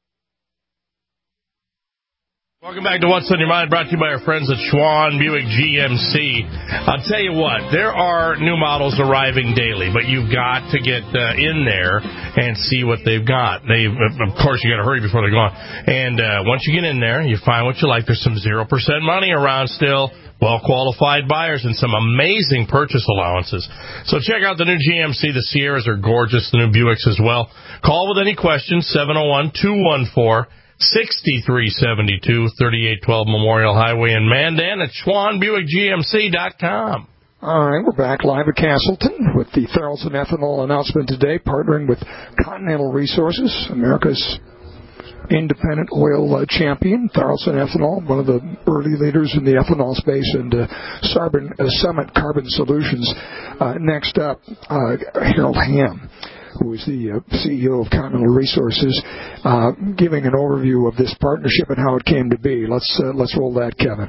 Welcome back to What's on Your Mind, brought to you by our friends at Schwann Buick G M C. I'll tell you what, there are new models arriving daily, but you've got to get uh, in there and see what they've got. They, of course, you got to hurry before they're gone. And uh, once you get in there, you find what you like. There's some zero percent money around still, well-qualified buyers, and some amazing purchase allowances. So check out the new G M C. The Sierras are gorgeous, the new Buicks as well. Call with any questions, seven oh one, two one four, sixty-three seventy-two, thirty-eight twelve Memorial Highway in Mandan at Schwann Buick G M C dot com. All right, we're back live at Castleton with the Tharaldson Ethanol announcement today, partnering with Continental Resources, America's independent oil uh, champion, Tharaldson Ethanol, one of the early leaders in the ethanol space, and uh, Sarbon, uh, Summit Carbon Solutions. Uh, next up, uh, Harold Hamm, who is the uh, C E O of Continental Resources, uh, giving an overview of this partnership and how it came to be. Let's uh, let's roll that, Kevin.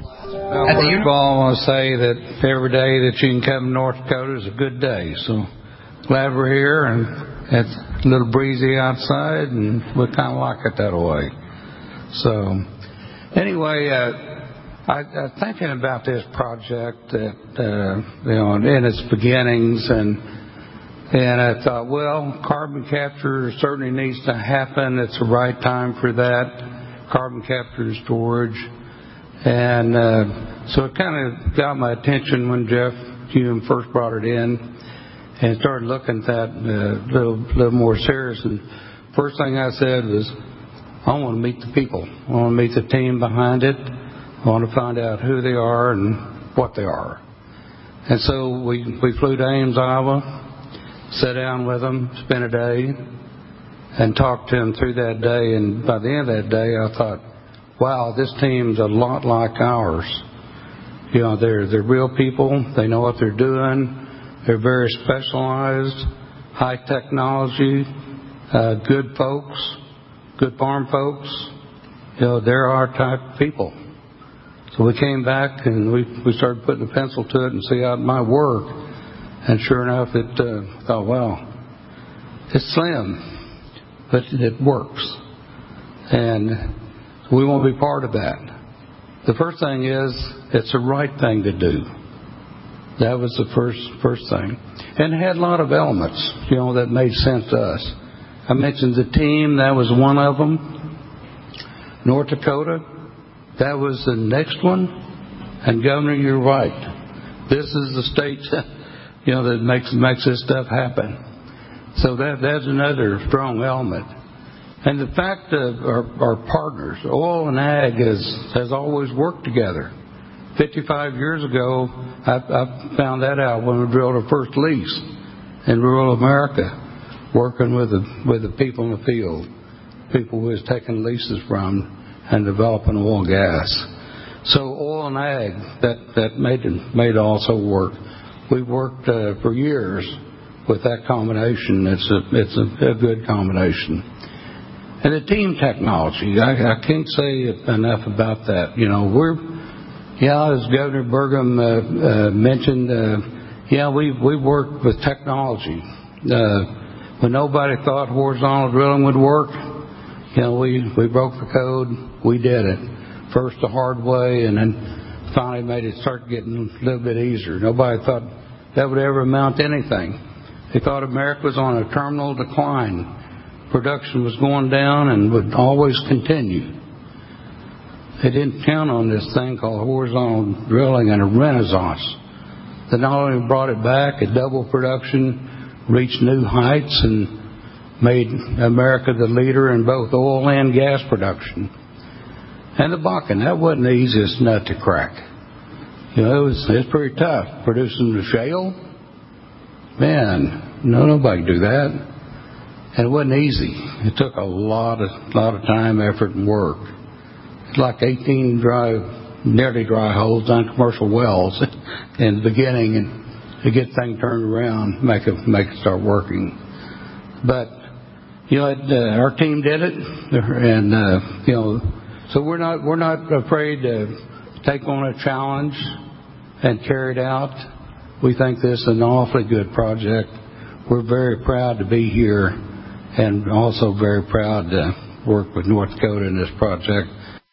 Well, At the first of all, I want to say that every day that you can come to North Dakota is a good day. So glad we're here, and it's a little breezy outside, and we kind of like it that way. So anyway, uh, I, I thinking about this project that uh, you know in its beginnings, and and I thought, well, carbon capture certainly needs to happen. It's the right time for that, carbon capture and storage. And uh, so it kind of got my attention when Jeff Hume first brought it in, and started looking at that a uh, little, little more serious. And first thing I said was, I want to meet the people. I want to meet the team behind it. I want to find out who they are and what they are. And so we, we flew to Ames, Iowa, sat down with them, spent a day, and talked to them through that day. And by the end of that day, I thought, wow, this team's a lot like ours. You know, they're they're real people. They know what they're doing. They're very specialized, high technology, uh, good folks, good farm folks. You know, they're our type of people. So we came back and we we started putting a pencil to it and see how it might work. And sure enough, it uh, thought, well, it's slim, but it works. And we want to be part of that. The first thing is, it's the right thing to do. That was the first first thing. And it had a lot of elements, you know, that made sense to us. I mentioned the team, that was one of them. North Dakota, that was the next one. And Governor, you're right. This is the state, you know, that makes makes this stuff happen. So that that's another strong element. And the fact that our, our partners, oil and ag, has, has always worked together. fifty-five years ago, I, I found that out when we drilled our first lease in rural America, working with the, with the people in the field, people who was taking leases from and developing oil and gas. So oil and ag, that, that made it, made it also work. We've worked uh, for years with that combination. It's a, it's a, a good combination. And the team technology, I, I can't say enough about that. You know, we're, yeah, as Governor Burgum uh, uh, mentioned, uh, yeah, we we worked with technology. Uh, when nobody thought horizontal drilling would work, you know, we, we broke the code, we did it. First the hard way, and then finally made it start getting a little bit easier. Nobody thought that would ever amount to anything. They thought America was on a terminal decline. Production was going down and would always continue. They didn't count on this thing called horizontal drilling and a renaissance that not only brought it back, it doubled production, reached new heights, and made America the leader in both oil and gas production. And the Bakken, that wasn't the easiest nut to crack. You know, it was, it was pretty tough. Producing the shale, man, no, nobody could do that. And it wasn't easy. It took a lot of lot of time, effort, and work. It's like eighteen dry, nearly dry holes on commercial wells in the beginning, and to get things turned around, make it make it start working. But you know, it, uh, our team did it, and uh, you know, so we're not we're not afraid to take on a challenge and carry it out. We think this is an awfully good project. We're very proud to be here. And also very proud to work with North Dakota in this project.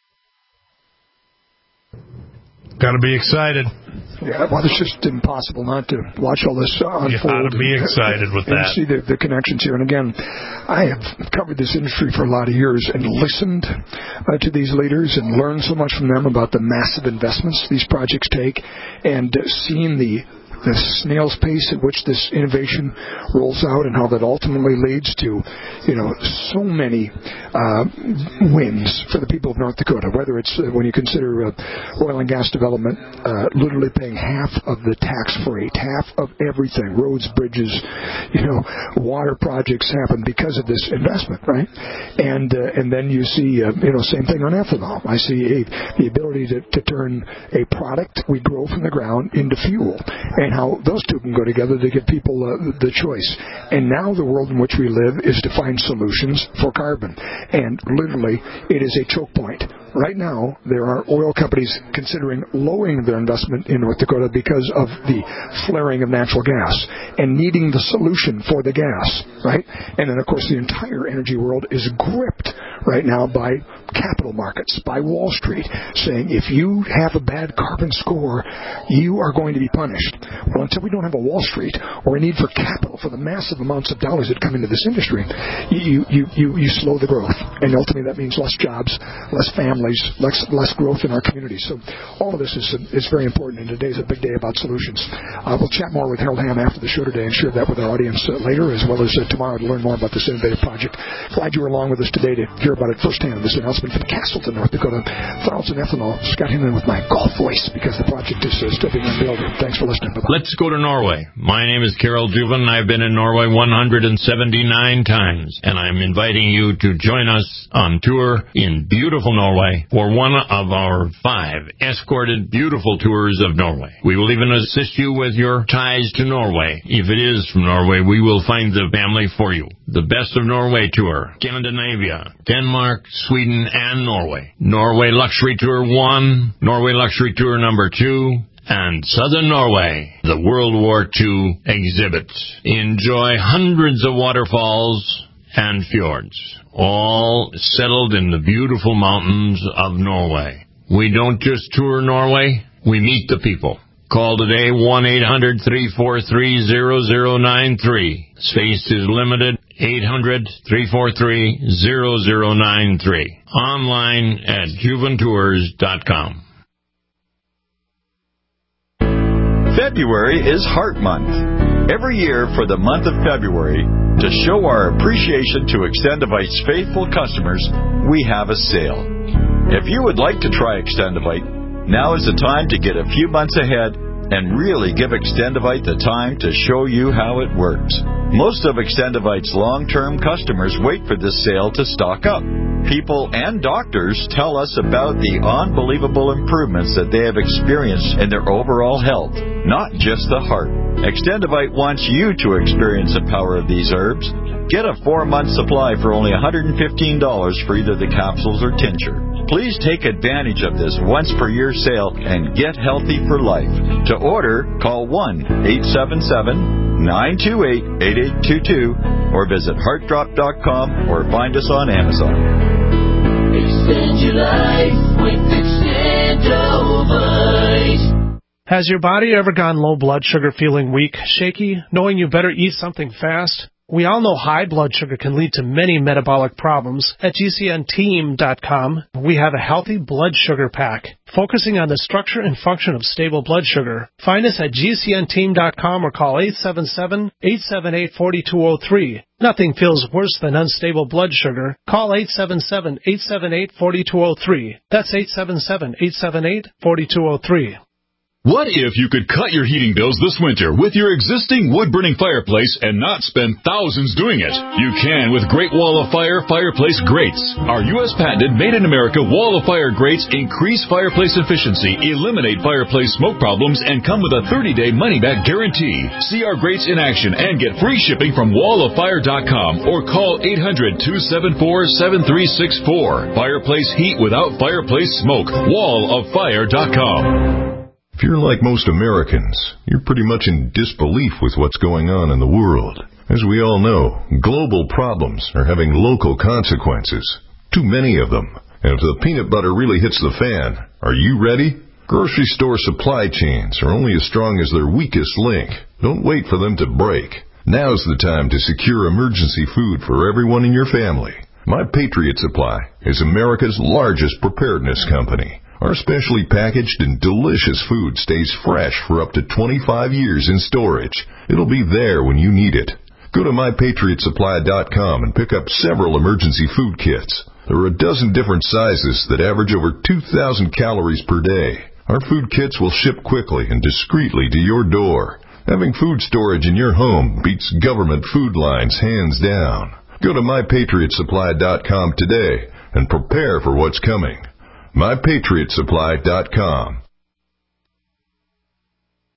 Got to be excited. Yeah, well, it's just impossible not to watch all this uh, unfold. You got to be and, excited with and that. See the, the connections here. And again, I have covered this industry for a lot of years and listened uh, to these leaders and learned so much from them about the massive investments these projects take, and uh, seeing the the snail's pace at which this innovation rolls out and how that ultimately leads to, you know, so many uh, wins for the people of North Dakota, whether it's uh, when you consider uh, oil and gas development, uh, literally paying half of the tax freight, half of everything, roads, bridges, you know, water projects happen because of this investment, right? And uh, and then you see, uh, you know, same thing on ethanol. I see a, the ability to, to turn a product we grow from the ground into fuel. And and how those two can go together to give people uh, the choice. And now the world in which we live is to find solutions for carbon. And literally, it is a choke point right now, there are oil companies considering lowering their investment in North Dakota because of the flaring of natural gas and needing the solution for the gas, right? And then, of course, the entire energy world is gripped right now by capital markets, by Wall Street, saying if you have a bad carbon score, you are going to be punished. Well, until we don't have a Wall Street or a need for capital for the massive amounts of dollars that come into this industry, you you you, you slow the growth. And ultimately that means less jobs, less families, less, less growth in our communities. So all of this is is very important, and today's a big day about solutions. Uh, we'll chat more with Harold Hamm after the show today and share that with our audience uh, later, as well as uh, tomorrow to learn more about this innovative project. Glad you were along with us today to hear about it firsthand, this announcement from Castleton, North Dakota. Thorold and ethanol. Scott Hinman with my golf voice because the project is uh, still being unveiled. Thanks for listening. Bye-bye. Let's go to Norway. My name is Carol Juven. I've been in Norway one hundred seventy-nine times, and I'm inviting you to join us on tour in beautiful Norway for one of our five escorted beautiful tours of Norway. We will even assist you with your ties to Norway. If it is from Norway, we will find the family for you. The Best of Norway Tour, Scandinavia, Denmark, Sweden, and Norway. Norway Luxury Tour one, Norway Luxury Tour number two, and Southern Norway, the World War Two exhibit. Enjoy hundreds of waterfalls and fjords, all settled in the beautiful mountains of Norway. We don't just tour Norway, we meet the people. Call today, one eight hundred, three four three, zero zero nine three. Space is limited, eight hundred, three four three, zero zero nine three. Online at juventours dot com. February is Heart Month. Every year for the month of February, to show our appreciation to Extendivite's faithful customers, we have a sale. If you would like to try Extendivite, now is the time to get a few months ahead and really give Extendivite the time to show you how it works. Most of Extendivite's long-term customers wait for this sale to stock up. People and doctors tell us about the unbelievable improvements that they have experienced in their overall health, not just the heart. Extendivite wants you to experience the power of these herbs. Get a four-month supply for only one hundred fifteen dollars for either the capsules or tincture. Please take advantage of this once-per-year sale and get healthy for life. To order, call one eight seven seven, nine two eight, eight eight two two or visit heart drop dot com or find us on Amazon. Extend your life with Extendovite. Has your body ever gone low blood sugar, feeling weak, shaky, knowing you better eat something fast? We all know high blood sugar can lead to many metabolic problems. At G C N team dot com, we have a healthy blood sugar pack, focusing on the structure and function of stable blood sugar. Find us at G C N team dot com or call eight seven seven, eight seven eight, four two zero three. Nothing feels worse than unstable blood sugar. Call eight seven seven, eight seven eight, four two zero three. That's eight seven seven, eight seven eight, four two zero three. What if you could cut your heating bills this winter with your existing wood-burning fireplace and not spend thousands doing it? You can with Great Wall of Fire Fireplace Grates. Our U S patented made-in-America Wall of Fire grates increase fireplace efficiency, eliminate fireplace smoke problems, and come with a thirty-day money-back guarantee. See our grates in action and get free shipping from wall of fire dot com or call eight hundred, two seven four, seven three six four. Fireplace heat without fireplace smoke. wall of fire dot com. If you're like most Americans, you're pretty much in disbelief with what's going on in the world. As we all know, global problems are having local consequences. Too many of them. And if the peanut butter really hits the fan, are you ready? Grocery store supply chains are only as strong as their weakest link. Don't wait for them to break. Now's the time to secure emergency food for everyone in your family. My Patriot Supply is America's largest preparedness company. Our specially packaged and delicious food stays fresh for up to twenty-five years in storage. It'll be there when you need it. Go to my patriot supply dot com and pick up several emergency food kits. There are a dozen different sizes that average over two thousand calories per day. Our food kits will ship quickly and discreetly to your door. Having food storage in your home beats government food lines hands down. Go to my patriot supply dot com today and prepare for what's coming. my patriot supply dot com.